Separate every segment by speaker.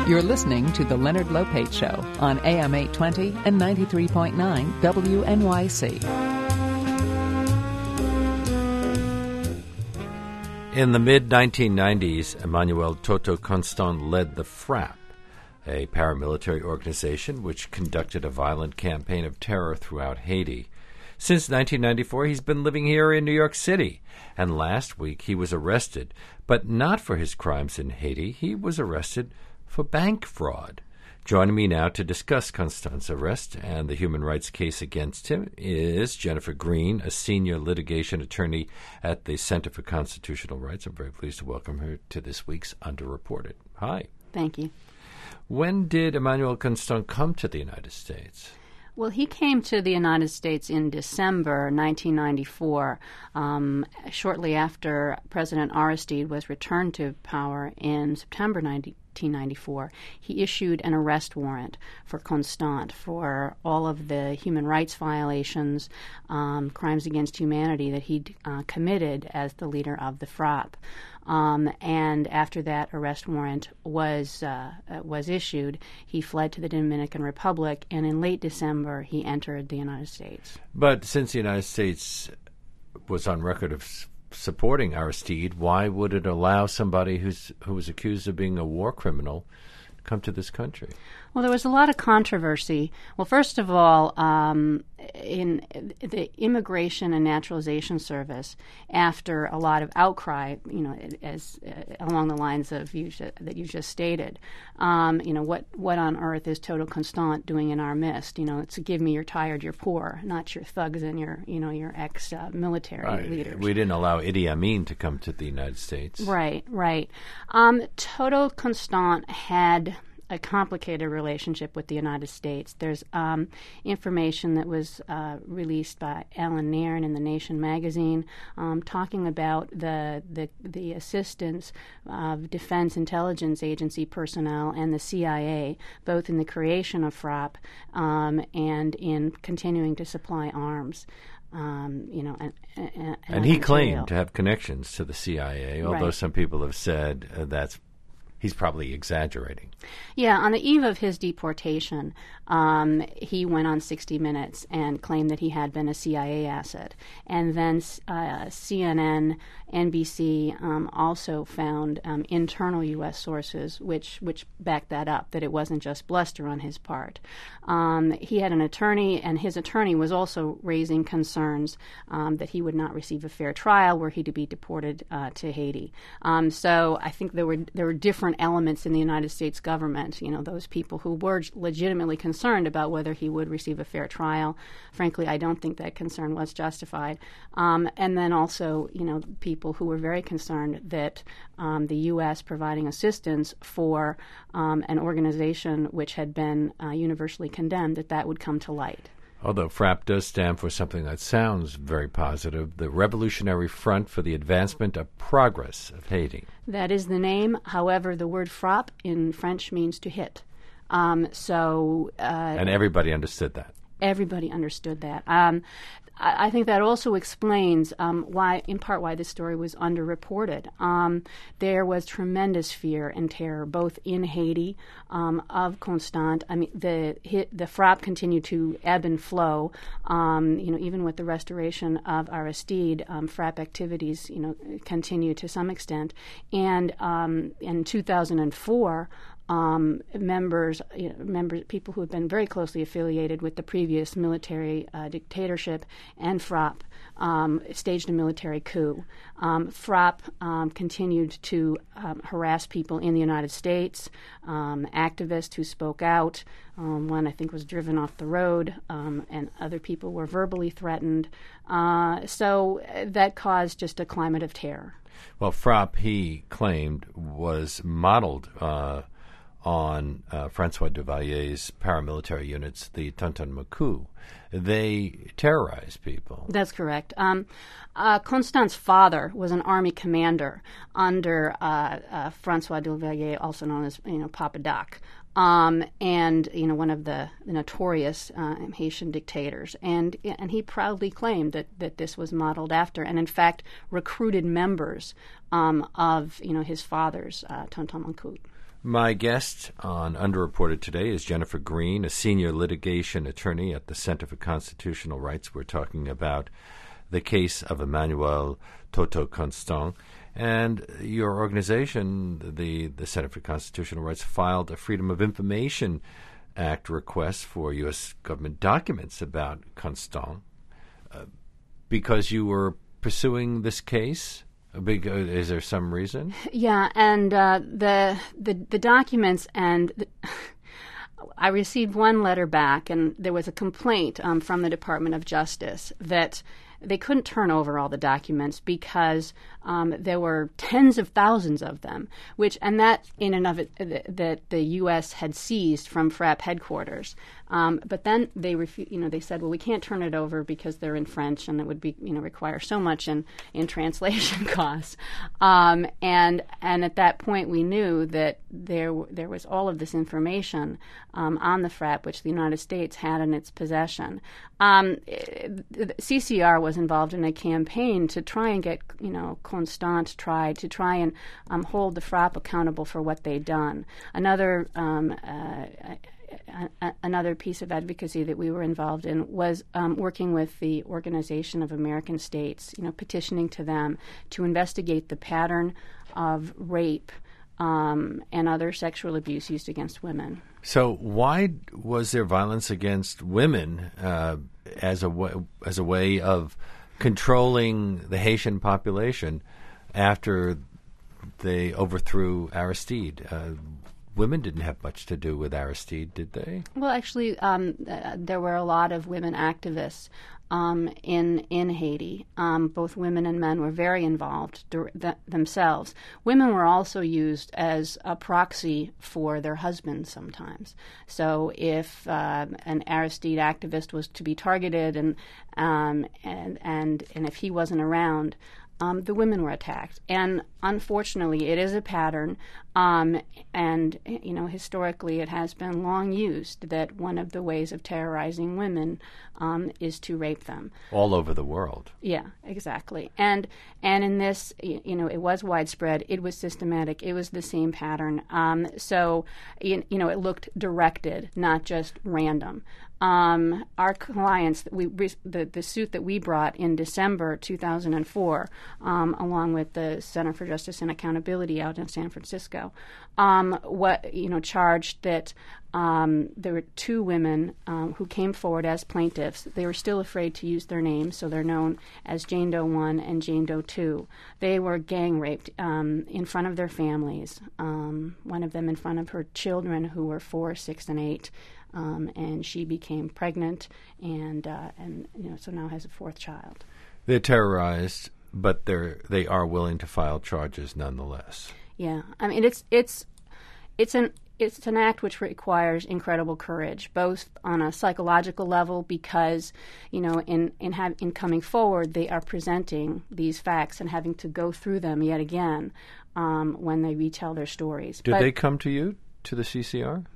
Speaker 1: You're listening to The Leonard Lopate Show on AM 820 and 93.9 WNYC.
Speaker 2: In the mid-1990s, Emmanuel Toto Constant led the FRAP, a paramilitary organization which conducted a violent campaign of terror throughout Haiti. Since 1994, he's been living here in New York City, and last week he was arrested, but not for his crimes in Haiti. He was arrested for bank fraud. Joining me now to discuss Constant's arrest and the human rights case against him is Jennifer Green, a senior litigation attorney at the Center for Constitutional Rights. I'm very pleased to welcome her to this week's Underreported. Hi.
Speaker 3: Thank you.
Speaker 2: When did Emmanuel Constant come to the United States?
Speaker 3: Well, he came to the United States in December 1994, shortly after President Aristide was returned to power in September 1994. He issued an arrest warrant for Constant for all of the human rights violations, crimes against humanity that he'd committed as the leader of the FRAP. And after that arrest warrant was issued, he fled to the Dominican Republic, and in late December he entered the United States.
Speaker 2: But since the United States was on record of supporting Aristide, why would it allow somebody who was accused of being a war criminal to come to this country?
Speaker 3: Well, there was a lot of controversy. Well, first of all, in the Immigration and Naturalization Service, after a lot of outcry, as along the lines of that you just stated, what on earth is Toto Constant doing in our midst? It's give me you're tired, you're poor, not your thugs and your ex-military leaders.
Speaker 2: We didn't allow Idi Amin to come to the United States.
Speaker 3: Right. Toto Constant had a complicated relationship with the United States. There's information that was released by Alan Nairn in The Nation magazine talking about the assistance of Defense Intelligence Agency personnel and the CIA, both in the creation of FRAP and in continuing to supply arms. And
Speaker 2: he claimed to have connections to the CIA, although some people have said he's probably exaggerating.
Speaker 3: Yeah, on the eve of his deportation, he went on 60 Minutes and claimed that he had been a CIA asset. And then CNN, NBC also found internal U.S. sources which backed that up, that it wasn't just bluster on his part. He had an attorney, and his attorney was also raising concerns that he would not receive a fair trial were he to be deported to Haiti. So I think there were different elements in the United States government, those people who were legitimately concerned about whether he would receive a fair trial. Frankly, I don't think that concern was justified. And then also, people who were very concerned that the U.S. providing assistance for an organization which had been universally condemned, that would come to light.
Speaker 2: Although FRAP does stand for something that sounds very positive, the Revolutionary Front for the Advancement of Progress of Haiti.
Speaker 3: That is the name. However, the word frappe in French means to hit. And
Speaker 2: everybody understood that.
Speaker 3: Everybody understood that. I think that also explains why this story was underreported. There was tremendous fear and terror, both in Haiti of Constant. I mean, the FRAP continued to ebb and flow. Even with the restoration of Aristide, FRAP activities, continue to some extent. And in 2004. Members, people who have been very closely affiliated with the previous military dictatorship and FRAP staged a military coup. FRAP continued to harass people in the United States, activists who spoke out. One, I think, was driven off the road, and other people were verbally threatened. So that caused just a climate of terror.
Speaker 2: Well, FRAP, he claimed, was modeled on Francois Duvalier's paramilitary units, the Tonton Macoute. They terrorize people.
Speaker 3: That's correct. Constant's father was an army commander under Francois Duvalier, also known as Papa Doc, and one of the notorious Haitian dictators. And he proudly claimed that this was modeled after, and in fact recruited members of his father's Tonton Macoute.
Speaker 2: My guest on Underreported today is Jennifer Green, a senior litigation attorney at the Center for Constitutional Rights. We're talking about the case of Emmanuel Toto Constant. And your organization, the Center for Constitutional Rights, filed a Freedom of Information Act request for U.S. government documents about Constant because you were pursuing this case. Is there some reason?
Speaker 3: Yeah, and the documents I received one letter back, and there was a complaint from the Department of Justice that they couldn't turn over all the documents because there were tens of thousands of them, and that in and of it that the U.S. had seized from FRAP headquarters. But then they they said, well, we can't turn it over because they're in French and it would be require so much in translation costs. And at that point we knew that there was all of this information on the FRAP which the United States had in its possession. The CCR was involved in a campaign to try and get Constant tried, to try and hold the FRAP accountable for what they'd done. Another piece of advocacy that we were involved in was working with the Organization of American States, petitioning to them to investigate the pattern of rape and other sexual abuse used against women.
Speaker 2: So why was there violence against women as a way of controlling the Haitian population after they overthrew Aristide? Women didn't have much to do with Aristide, did they?
Speaker 3: Well, actually, there were a lot of women activists in Haiti. Both women and men were very involved themselves. Women were also used as a proxy for their husbands sometimes. So if an Aristide activist was to be targeted and if he wasn't around, the women were attacked. And unfortunately, it is a pattern, and historically it has been long used that one of the ways of terrorizing women is to rape them.
Speaker 2: All over the world.
Speaker 3: Yeah, exactly. And in this, it was widespread. It was systematic. It was the same pattern. So it looked directed, not just random. Our clients, the suit that we brought in December 2004, along with the Center for Justice and Accountability out in San Francisco, charged that there were two women who came forward as plaintiffs. They were still afraid to use their names, so they're known as Jane Doe 1 and Jane Doe 2. They were gang raped in front of their families, one of them in front of her children who were 4, 6, and 8. And she became pregnant, and so now has a fourth child.
Speaker 2: They're terrorized, but they are willing to file charges nonetheless.
Speaker 3: Yeah, I mean it's an act which requires incredible courage, both on a psychological level because in coming forward they are presenting these facts and having to go through them yet again when they retell their stories.
Speaker 2: Did they come to you, to the CCR?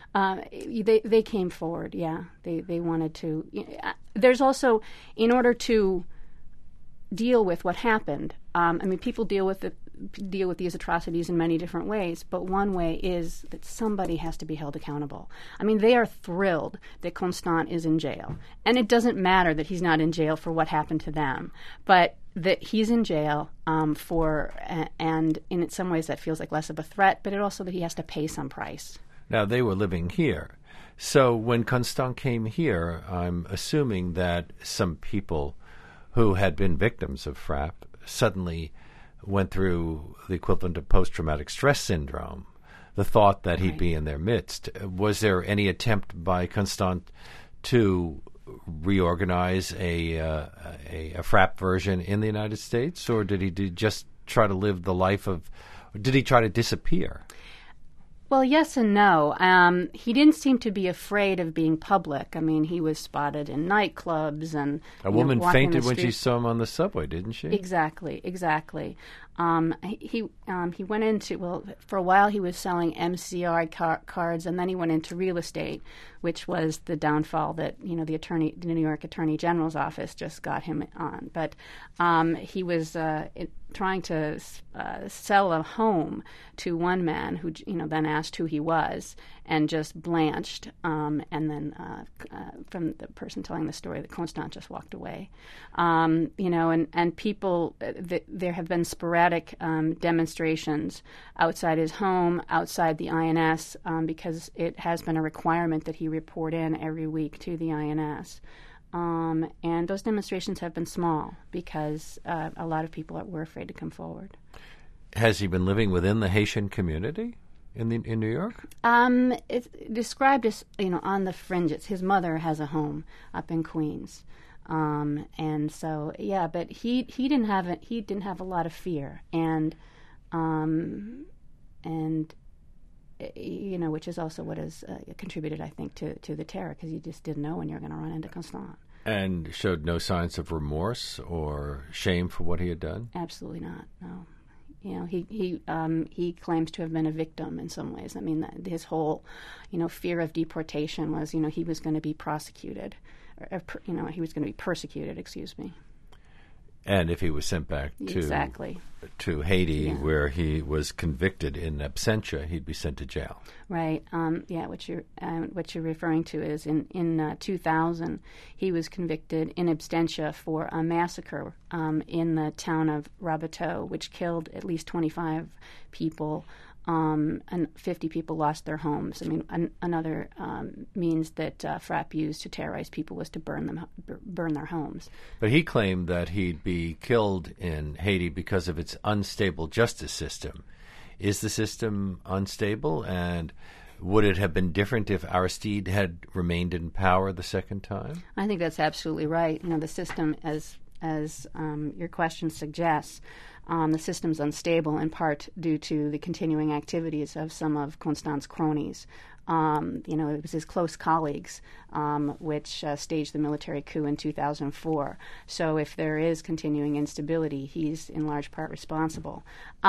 Speaker 3: They came forward, yeah. They wanted to. There's also, in order to deal with what happened, people deal with these atrocities in many different ways, but one way is that somebody has to be held accountable. They are thrilled that Constant is in jail. And it doesn't matter that he's not in jail for what happened to them, but that he's in jail and in some ways that feels like less of a threat, but it also that he has to pay some price.
Speaker 2: Now, they were living here. So when Constant came here, I'm assuming that some people who had been victims of FRAP suddenly went through the equivalent of post-traumatic stress syndrome, the thought that he'd be in their midst. Was there any attempt by Constant to reorganize a FRAP version in the United States, or did he just try to live the life of – did he try to disappear?
Speaker 3: Well, yes and no. He didn't seem to be afraid of being public. He was spotted in nightclubs and
Speaker 2: a woman fainted when she saw him on the subway, didn't she?
Speaker 3: Exactly. He went into, well, for a while he was selling MCR cards, and then he went into real estate, which was the downfall that the New York Attorney General's office just got him on. But he was trying to sell a home to one man who then asked who he was and just blanched, and then from the person telling the story, that Constant just walked away. And people, there have been sporadic demonstrations outside his home, outside the INS, because it has been a requirement that he report in every week to the INS. And those demonstrations have been small because a lot of people were afraid to come forward.
Speaker 2: Has he been living within the Haitian community in New York?
Speaker 3: It's described as on the fringes. His mother has a home up in Queens, and so but he didn't have a lot of fear, and which is also what has contributed, I think, to the terror, because you just didn't know when you were going to run into Constant.
Speaker 2: And showed no signs of remorse or shame for what he had done?
Speaker 3: Absolutely not, no. He claims to have been a victim in some ways. I mean, his whole, fear of deportation was, he was going to be prosecuted, he was going to be persecuted, excuse me.
Speaker 2: And if he was sent back to Haiti, where he was convicted in absentia, he'd be sent to jail.
Speaker 3: Right. What you're referring to is in 2000, he was convicted in absentia for a massacre in the town of Rabateau, which killed at least 25 people. And 50 people lost their homes. I mean, another means that FRAP used to terrorize people was to burn their homes.
Speaker 2: But he claimed that he'd be killed in Haiti because of its unstable justice system. Is the system unstable, and would it have been different if Aristide had remained in power the second time?
Speaker 3: I think that's absolutely right. The system, as your question suggests, the system's unstable in part due to the continuing activities of some of Constant's cronies. It was his close colleagues which staged the military coup in 2004. So if there is continuing instability, he's in large part responsible.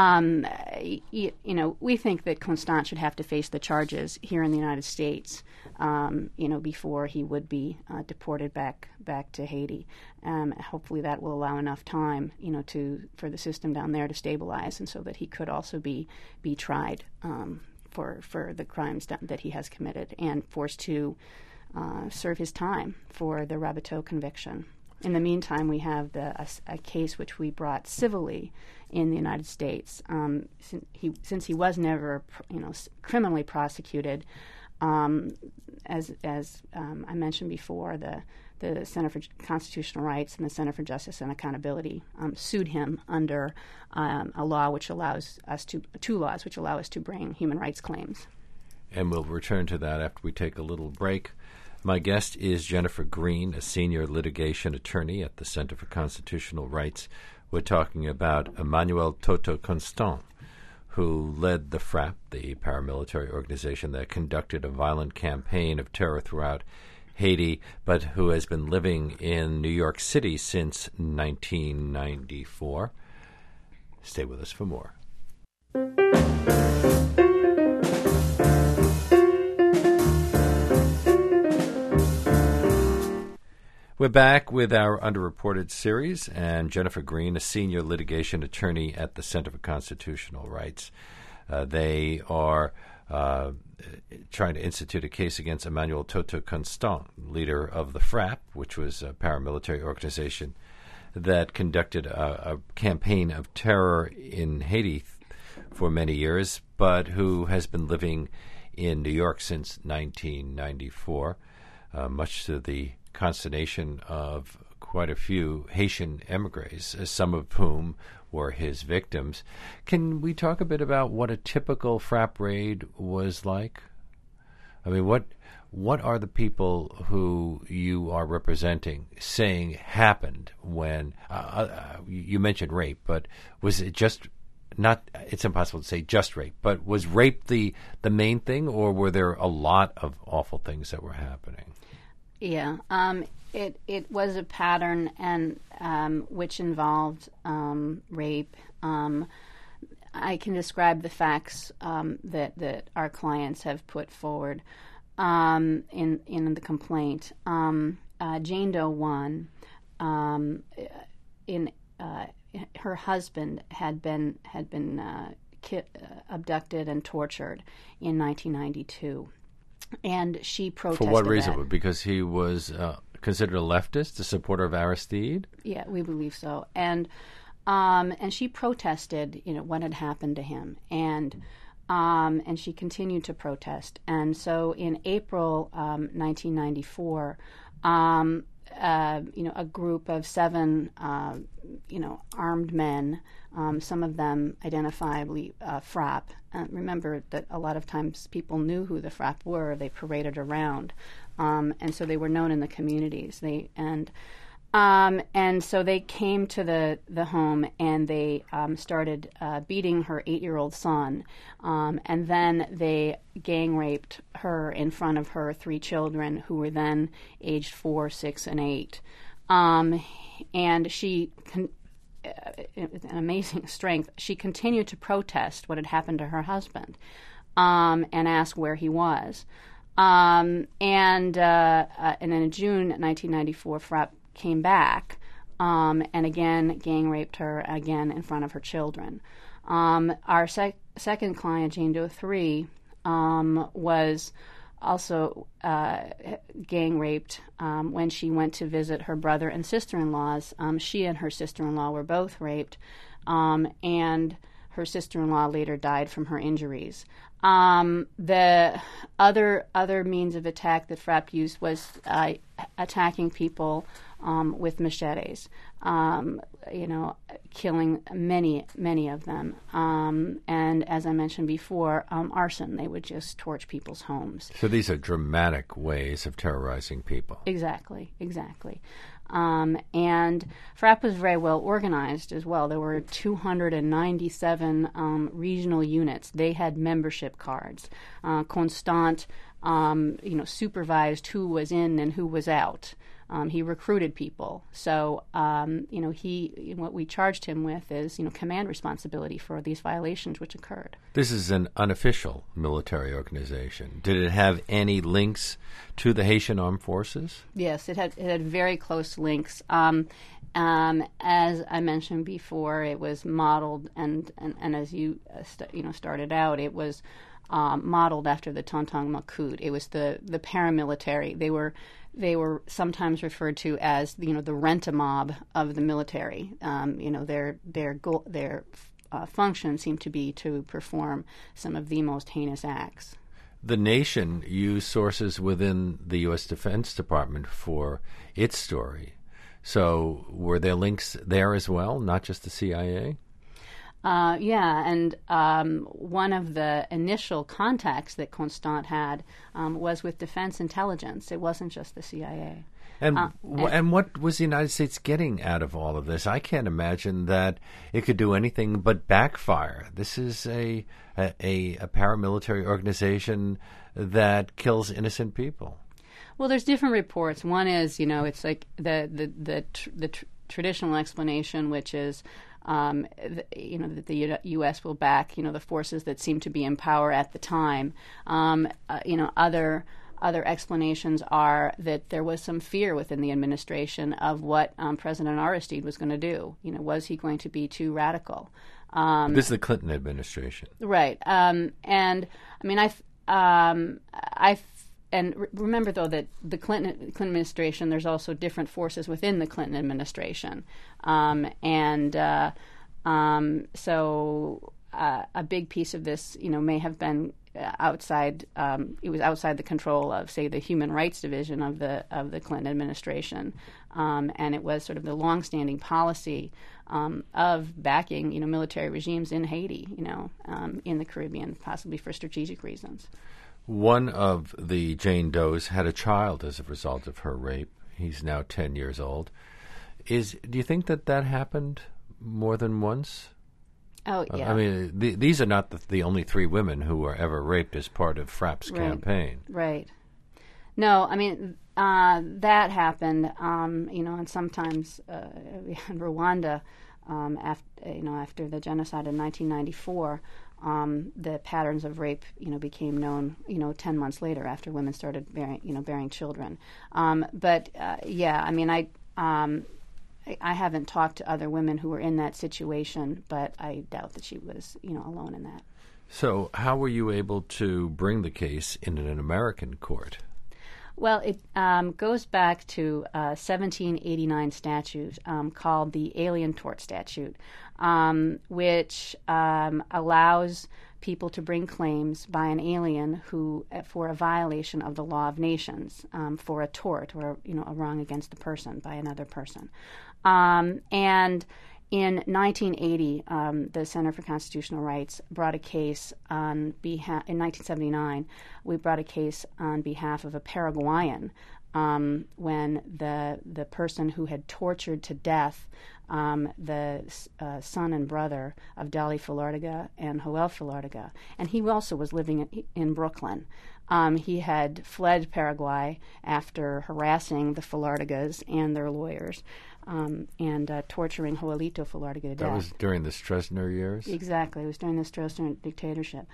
Speaker 3: We think that Constant should have to face the charges here in the United States, before he would be deported back to Haiti. Hopefully that will allow enough time, for the system down there to stabilize, and so that he could also be tried for the crimes that he has committed and forced to serve his time for the Rabateau conviction. In the meantime, we have a case which we brought civilly in the United States. Since he was never, criminally prosecuted, as I mentioned before, the Center for Constitutional Rights and the Center for Justice and Accountability sued him under a law which allows us two laws which allow us to bring human rights claims.
Speaker 2: And we'll return to that after we take a little break. My guest is Jennifer Green, a senior litigation attorney at the Center for Constitutional Rights. We're talking about Emmanuel Toto Constant, who led the FRAP, the paramilitary organization that conducted a violent campaign of terror throughout Haiti, but who has been living in New York City since 1994. Stay with us for more. We're back with our Underreported series, and Jennifer Green, a senior litigation attorney at the Center for Constitutional Rights. They are trying to institute a case against Emmanuel Toto Constant, leader of the FRAP, which was a paramilitary organization that conducted a campaign of terror in Haiti for many years, but who has been living in New York since 1994, much to the consternation of quite a few Haitian emigres, some of whom were his victims. Can we talk a bit about what a typical FRAP raid was like? I mean, what are the people who you are representing saying happened when you mentioned rape, but was it just not? It's impossible to say just rape, but was rape the main thing, or were there a lot of awful things that were happening?
Speaker 3: Yeah. It was a pattern, and which involved rape. I can describe the facts that our clients have put forward in the complaint. Jane Doe 1, her husband had been abducted and tortured in 1992, and she protested.
Speaker 2: For what reason?
Speaker 3: That.
Speaker 2: Because he was considered a leftist, a supporter of Aristide?
Speaker 3: Yeah, we believe so. And she protested, what had happened to him, and she continued to protest. And so in April 1994, a group of 7, armed men, some of them identifiably FRAP. Remember that a lot of times people knew who the FRAP were. They paraded around, and so they were known in the communities. And so they came to the home, and they started beating her 8-year-old son, and then they gang raped her in front of her 3 children, who were then aged 4, 6, and 8. And she, with an amazing strength, she continued to protest what had happened to her husband, and ask where he was. And then in June 1994, FRAP came back and again gang raped her again in front of her children. Our second client, Jane Doe 3, was also gang raped when she went to visit her brother and sister-in-laws. She and her sister-in-law were both raped, and her sister-in-law later died from her injuries. The other means of attack that FRAP used was attacking people with machetes, killing many of them. And as I mentioned before, arson. They would just torch people's homes.
Speaker 2: So these are dramatic ways of terrorizing people.
Speaker 3: Exactly. And FRAP was very well organized as well. There were 297 regional units. They had membership cards. Constant, supervised who was in and who was out. He recruited people. So, what we charged him with is, command responsibility for these violations which occurred.
Speaker 2: This is an unofficial military organization. Did it have any links to the Haitian Armed Forces?
Speaker 3: Yes, it had very close links. As I mentioned before, it was modeled, and as you started out, it was modeled after the Tonton Macoute. It was the paramilitary. They were sometimes referred to as the rent-a-mob of the military. Their function seemed to be to perform some of the most heinous acts.
Speaker 2: The nation used sources within the U.S. Defense Department for its story. So were there links there as well, not just the CIA?
Speaker 3: And one of the initial contacts that Constant had was with Defense Intelligence. It wasn't just the CIA.
Speaker 2: And what was the United States getting out of all of this? I can't imagine that it could do anything but backfire. This is a paramilitary organization that kills innocent people.
Speaker 3: Well, there's different reports. One is, it's like the traditional explanation, which is that the U.S. will back, the forces that seem to be in power at the time. Other explanations are that there was some fear within the administration of what President Aristide was going to do. Was he going to be too radical?
Speaker 2: This is the Clinton administration,
Speaker 3: right? And remember, though, that the Clinton administration, there's also different forces within the Clinton administration. So a big piece of this, may have been outside. It was outside the control of, say, the Human Rights Division of the Clinton administration, and it was sort of the longstanding policy of backing, military regimes in Haiti, in the Caribbean, possibly for strategic reasons.
Speaker 2: One of the Jane Does had a child as a result of her rape. He's now 10 years old. Do you think that happened more than once?
Speaker 3: Oh, yeah.
Speaker 2: I mean, these are not the only 3 women who were ever raped as part of FRAP's campaign.
Speaker 3: Right. No, I mean, that happened, and sometimes in Rwanda, after the genocide in 1994, the patterns of rape, became known, 10 months later after women started bearing children. I haven't talked to other women who were in that situation, but I doubt that she was, alone in that.
Speaker 2: So how were you able to bring the case in an American court?
Speaker 3: Well, it goes back to a 1789 statute called the Alien Tort Statute, which allows people to bring claims by an alien for a violation of the law of nations, for a tort or a wrong against the person by another person. And in 1980, the Center for Constitutional Rights brought a case on behalf. In 1979, we brought a case on behalf of a Paraguayan when the person who had tortured to death the son and brother of Dali Filartiga and Joel Filartiga, and he also was living in Brooklyn. He had fled Paraguay after harassing the Filartigas and their lawyers and torturing Joelito Filartiga to death.
Speaker 2: That was during the Stroessner years?
Speaker 3: Exactly. It was during the Stroessner dictatorship.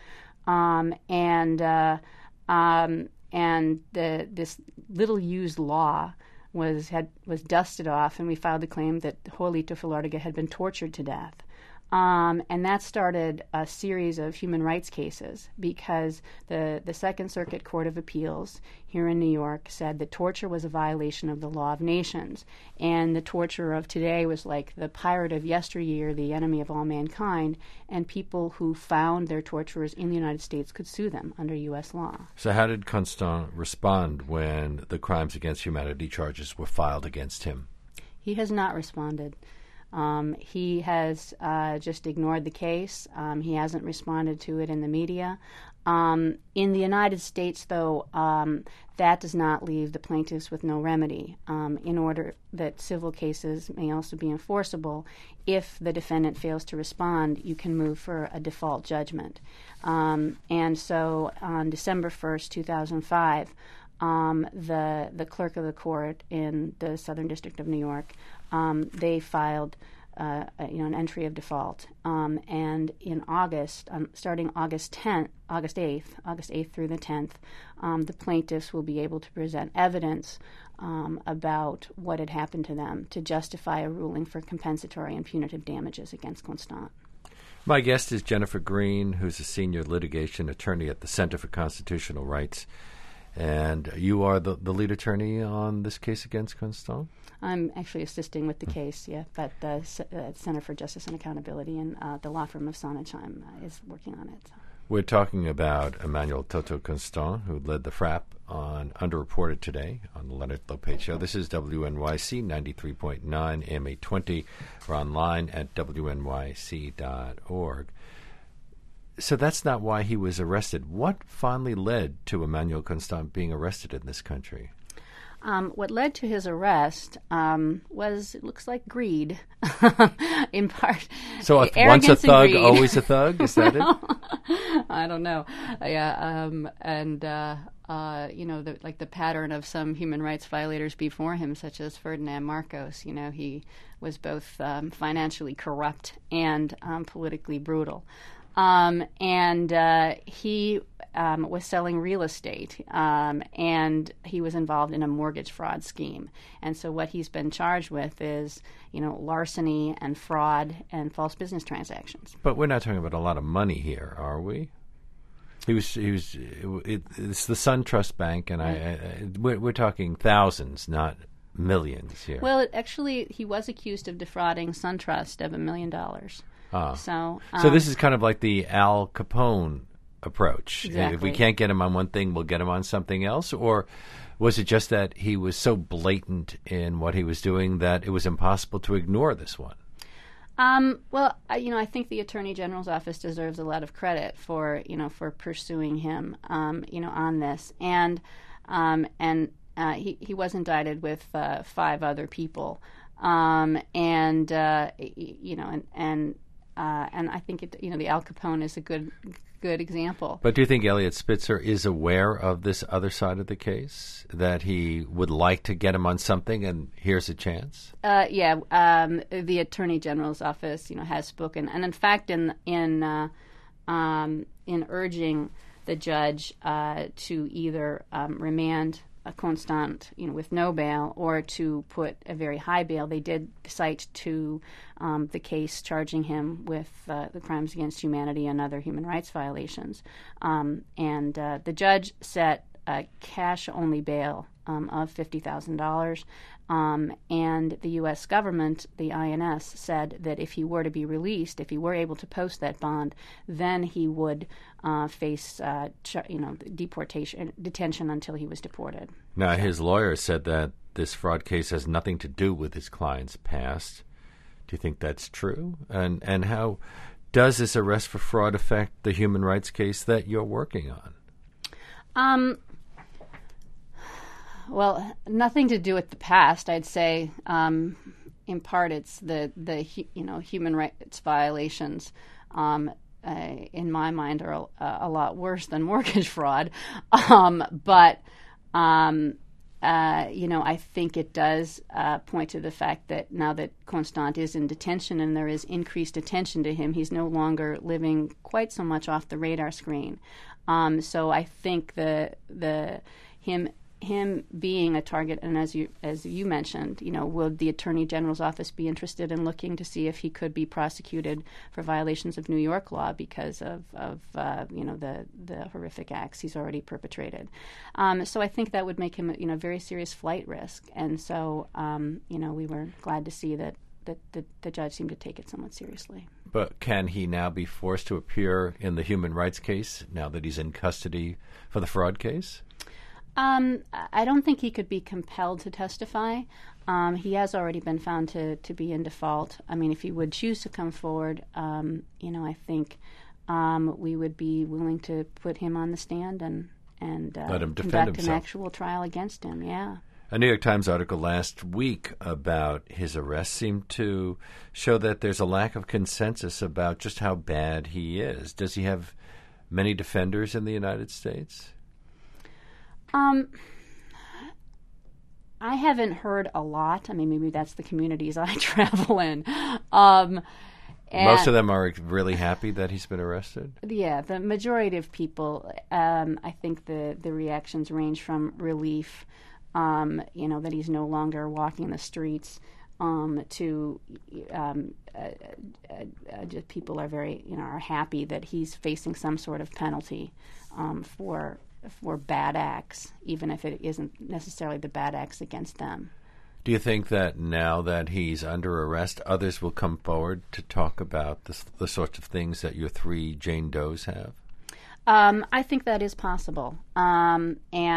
Speaker 3: This little used law was dusted off, and we filed a claim that Joelito Filartiga had been tortured to death. And that started a series of human rights cases because the Second Circuit Court of Appeals here in New York said that torture was a violation of the law of nations, and the torturer of today was like the pirate of yesteryear, the enemy of all mankind, and people who found their torturers in the United States could sue them under U.S. law.
Speaker 2: So how did Constant respond when the crimes against humanity charges were filed against him?
Speaker 3: He has not responded. He has just ignored the case. He hasn't responded to it in the media. In the United States, though, that does not leave the plaintiffs with no remedy. In order that civil cases may also be enforceable, if the defendant fails to respond, you can move for a default judgment. And so on December 1st, 2005, the clerk of the court in the Southern District of New York, they filed an entry of default. And in August, starting August 8th through the 10th, the plaintiffs will be able to present evidence about what had happened to them to justify a ruling for compensatory and punitive damages against Constant.
Speaker 2: My guest is Jennifer Green, who's a senior litigation attorney at the Center for Constitutional Rights. And you are the lead attorney on this case against Constant?
Speaker 3: I'm actually assisting with the case, but the Center for Justice and Accountability and the law firm of Sonnenschein is working on it. So.
Speaker 2: We're talking about Emmanuel Toto Constant, who led the FRAP on Underreported today on the Leonard Lopate Show. This is WNYC 93.9 AM 820. We're online at WNYC.org. So that's not why he was arrested. What finally led to Emmanuel Constant being arrested in this country?
Speaker 3: What led to his arrest was, it looks like, greed, in part.
Speaker 2: So once a thug, always a thug? Is that it?
Speaker 3: I don't know. Yeah, the pattern of some human rights violators before him, such as Ferdinand Marcos. He was both financially corrupt and politically brutal. He was selling real estate, and he was involved in a mortgage fraud scheme. And so what he's been charged with is, larceny and fraud and false business transactions.
Speaker 2: But we're not talking about a lot of money here, are we? It's the SunTrust Bank, and we're talking thousands, not millions here.
Speaker 3: Well, actually, he was accused of defrauding SunTrust of $1 million. So
Speaker 2: this is kind of like the Al Capone approach.
Speaker 3: Exactly.
Speaker 2: If we can't get him on one thing, we'll get him on something else? Or was it just that he was so blatant in what he was doing that it was impossible to ignore this one?
Speaker 3: I think the Attorney General's office deserves a lot of credit for pursuing him, on this. And he was indicted with 5 other people. And I think the Al Capone is a good good example.
Speaker 2: But do you think Eliot Spitzer is aware of this other side of the case, that he would like to get him on something, and here's a chance?
Speaker 3: The Attorney General's office, has spoken, and in fact, in urging the judge to either remand Constant, with no bail, or to put a very high bail, they did cite to the case charging him with the crimes against humanity and other human rights violations. And the judge set a cash-only bail of $50,000. And the U.S. government, the INS, said that if he were to be released, if he were able to post that bond, then he would face, detention until he was deported.
Speaker 2: Now, his lawyer said that this fraud case has nothing to do with his client's past. Do you think that's true? And how does this arrest for fraud affect the human rights case that you're working on?
Speaker 3: Well, nothing to do with the past. I'd say, in part, it's the human rights violations. In my mind, are a lot worse than mortgage fraud. But I think it does point to the fact that now that Constant is in detention and there is increased attention to him, he's no longer living quite so much off the radar screen. So I think him being a target, and as you mentioned, will the Attorney General's office be interested in looking to see if he could be prosecuted for violations of New York law because of the horrific acts he's already perpetrated? So I think that would make him a very serious flight risk, and so we were glad to see that the judge seemed to take it somewhat seriously.
Speaker 2: But can he now be forced to appear in the human rights case now that he's in custody for the fraud case?
Speaker 3: I don't think he could be compelled to testify. He has already been found to be in default. I mean, if he would choose to come forward, I think we would be willing to put him on the stand and
Speaker 2: let him defend
Speaker 3: conduct
Speaker 2: himself.
Speaker 3: An actual trial against him. Yeah.
Speaker 2: A New York Times article last week about his arrest seemed to show that there's a lack of consensus about just how bad he is. Does he have many defenders in the United States?
Speaker 3: I haven't heard a lot. I mean, maybe that's the communities I travel in.
Speaker 2: Most of them are really happy that he's been arrested?
Speaker 3: Yeah, the majority of people, I think the reactions range from relief, that he's no longer walking the streets, to just people are very, are happy that he's facing some sort of penalty for bad acts, even if it isn't necessarily the bad acts against them.
Speaker 2: Do you think that now that he's under arrest, others will come forward to talk about the sorts of things that your three Jane Does have?
Speaker 3: I think that is possible. And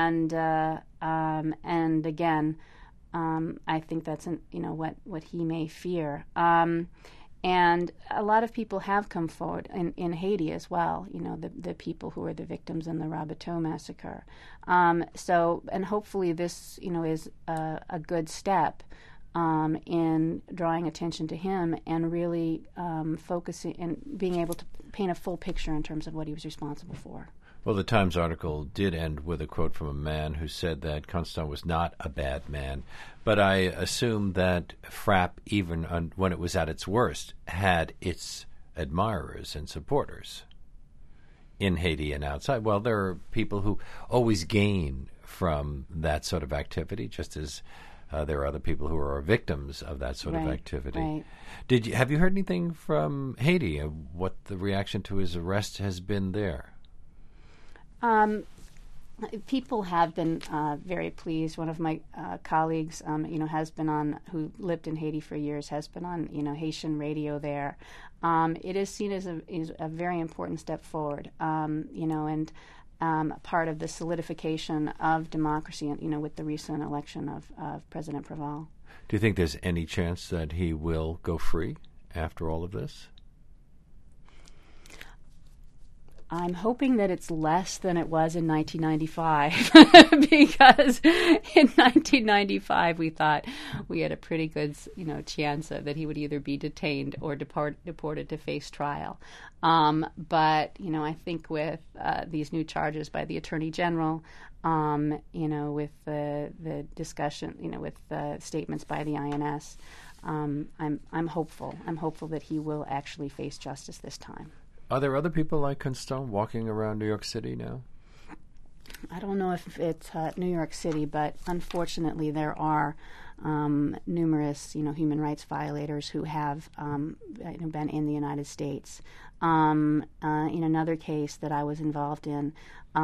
Speaker 3: again, I think that's what he may fear. And a lot of people have come forward in Haiti as well, the people who were the victims in the Rabateau massacre. And hopefully this, is a good step in drawing attention to him and really focusing and being able to paint a full picture in terms of what he was responsible for.
Speaker 2: Well, the Times article did end with a quote from a man who said that Constant was not a bad man. But I assume that FRAP, even when it was at its worst, had its admirers and supporters in Haiti and outside. Well, there are people who always gain from that sort of activity, just as there are other people who are victims of that sort of activity.
Speaker 3: Right.
Speaker 2: Have you heard anything from Haiti, what the reaction to his arrest has been there?
Speaker 3: People have been very pleased. One of my colleagues, has been on, who lived in Haiti for years, has been on, Haitian radio there. It is seen as a very important step forward, and part of the solidification of democracy, with the recent election of President Preval.
Speaker 2: Do you think there's any chance that he will go free after all of this?
Speaker 3: I'm hoping that it's less than it was in 1995 because in 1995 we thought we had a pretty good, chance that he would either be detained or deported to face trial. But I think with these new charges by the Attorney General, with the discussion, with the statements by the INS, I'm hopeful. I'm hopeful that he will actually face justice this time.
Speaker 2: Are there other people like Constant walking around New York City now?
Speaker 3: I don't know if it's New York City, but unfortunately there are numerous, human rights violators who have been in the United States. In another case that I was involved in,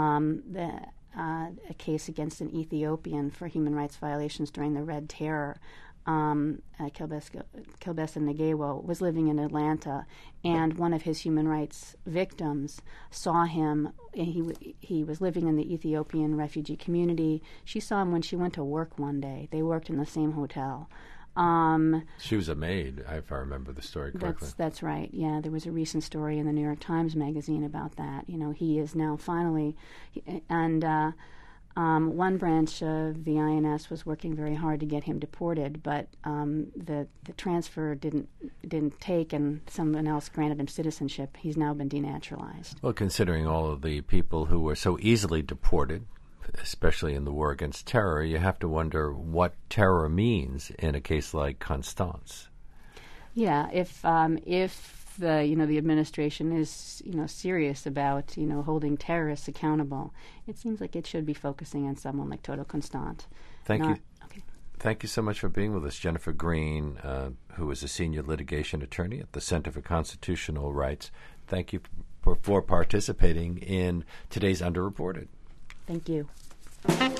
Speaker 3: a case against an Ethiopian for human rights violations during the Red Terror. Kilbesa Ngewo was living in Atlanta, and one of his human rights victims saw him. He was living in the Ethiopian refugee community. She saw him when she went to work one day. They worked in the same hotel.
Speaker 2: She was a maid, if I remember the story correctly.
Speaker 3: That's right. Yeah, there was a recent story in the New York Times Magazine about that. He is now finally, and one branch of the INS was working very hard to get him deported, but the transfer didn't take, and someone else granted him citizenship. He's now been denaturalized.
Speaker 2: Well, considering all of the people who were so easily deported, especially in the war against terror, you have to wonder what terror means in a case like Constance.
Speaker 3: Yeah, if the administration is serious about holding terrorists accountable, it seems like it should be focusing on someone like Toto Constant.
Speaker 2: Thank you.
Speaker 3: Okay.
Speaker 2: Thank you so much for being with us, Jennifer Green, who is a senior litigation attorney at the Center for Constitutional Rights. Thank you for participating in today's Underreported.
Speaker 3: Thank you.